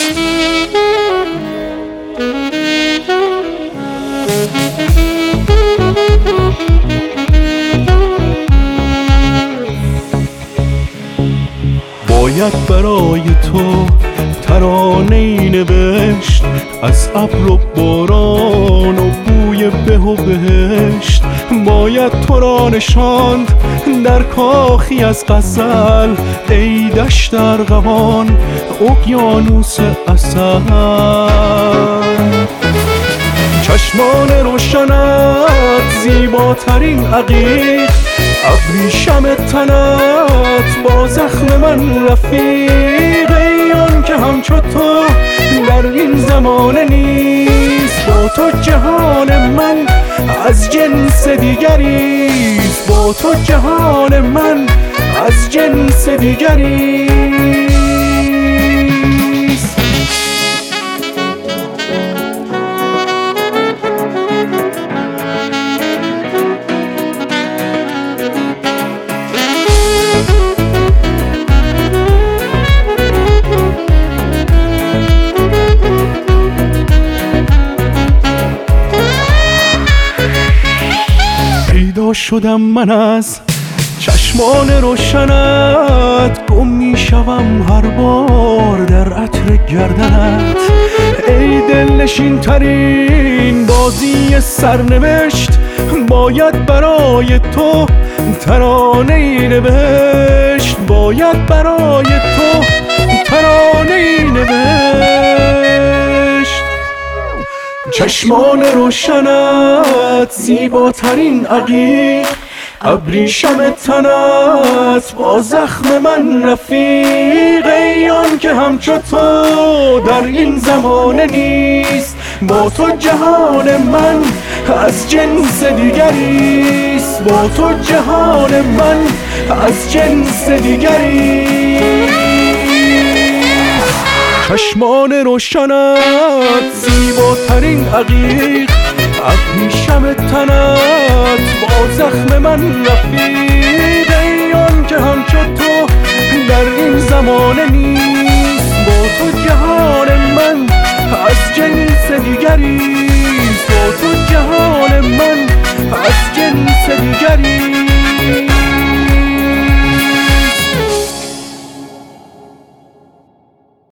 باید برای تو ترانه‌ای نوشت از ابر و باران و بوی به و بهشت. باید تو را نشاند در کاخی از غزل، ای دشت ارغوان اقیانوس عسل. چشمان روشنت زیباترین عقیق، ابریشم تنت با زخم من رفیق. ای آن که همچو تو در این زمانه نیست، با تو جهان من از جنس دیگریست. با تو جهان من از جنس دیگریست. پیدا شدم من از چشمان روشنت، گم می شوم هر بار در عطر گردنت. ای دلنشین ترین بازی سرنوشت، باید برای تو ترانه‌ای نوشت. باید برای تو ترانه‌ای نوشت. چشمان روشنت زیباترین عقیق، ابریشم تنت با زخم من رفیق. ای آن که همچو تو در این زمانه نیست، با تو جهان من از جنس دیگریست. با تو جهان من از جنس دیگریست. چشمان روشنت زیباترین عقیق، ابریشم تنت با زخم من رفیق. ای آن که همچو تو در این زمانه نیست، با تو جهان من از جنس دیگری.